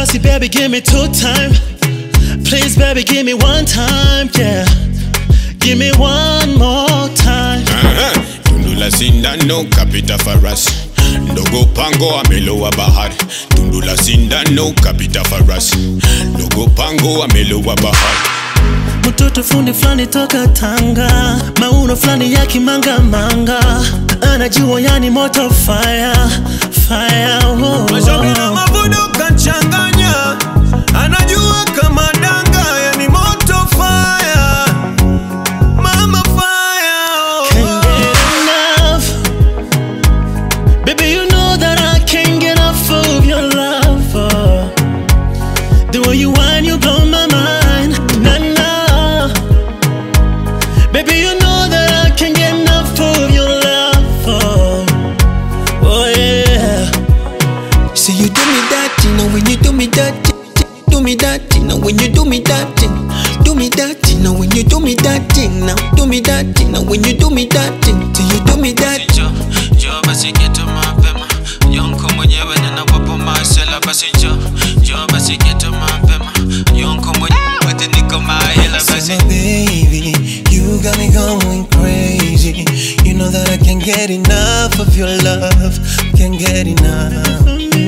basi baby give me 2 time. Please baby give me 1 time, yeah. Give me 1 more time. Tundula sindano kapita farasi, ndogo pango amelowa bahari. Tundula sindano kapita farasi, ndogo pango amelowa bahari. Mtoto fundi flani toka Tanga, mauno flani ya kimanga manga, anajua yani moto fire, fire, oh. Mashauri na mavuno kachanganya, anajua kama danga yani moto fire, mama fire, oh. Can't get enough, baby you know that I can't get enough of your love, oh. The way you whine you blow my mind, nah nah. Baby you know that I can't get enough of your love, oh, oh yeah. See you do me that, you know when you do me that, do me that, you know when you do me that, do me that, you know when you do me that, now do me that, you know when you do me that, till you do me that. Jo basi geto mapema, yonko mwenyewe nina wapo masela. Basi jo basi geto mapema, yonko mwenyewe niko mahela. Basi baby, you got me going crazy. You know that I can't get enough of your love, can't get enough.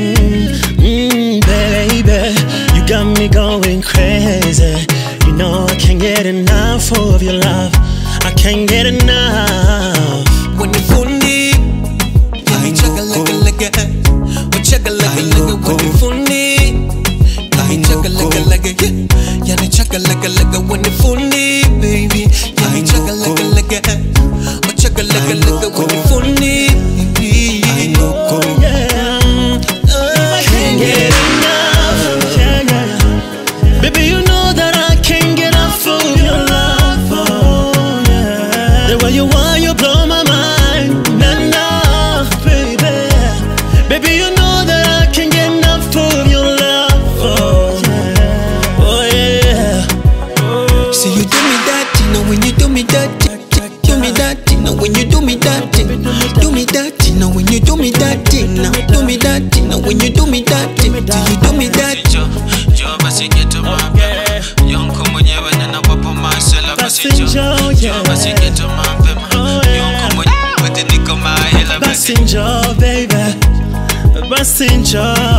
Baby, you got me going crazy. You know I can't get enough of your love. I can't get enough. When you funny, I chugga like a, oh chugga like a. When you funny, I chugga like a, yeah, yeah, chugga like a. When you funny, baby, I chugga like a, oh chugga like a. When you funny, baby, I know, Yeah, I can't get enough. Yeah, yeah. Baby, you know that I can't get enough of your love. Oh, yeah. The way you want, you blow my mind. Nah, nah, baby. Baby, you know that I can't get enough of your love. Oh, yeah. Oh, yeah. see you do me that, you know when you do me that, do me that, you know when you do me that, do me that, you know when you do me that, now do me that, you know when you do me that, till you do me that. jo basi geto mapema, yonko mwenyewe nina wapo masela. Basi jo basi geto mapema, yonko mwenyewe niko mahela. Basi njoo baby, basi njoo.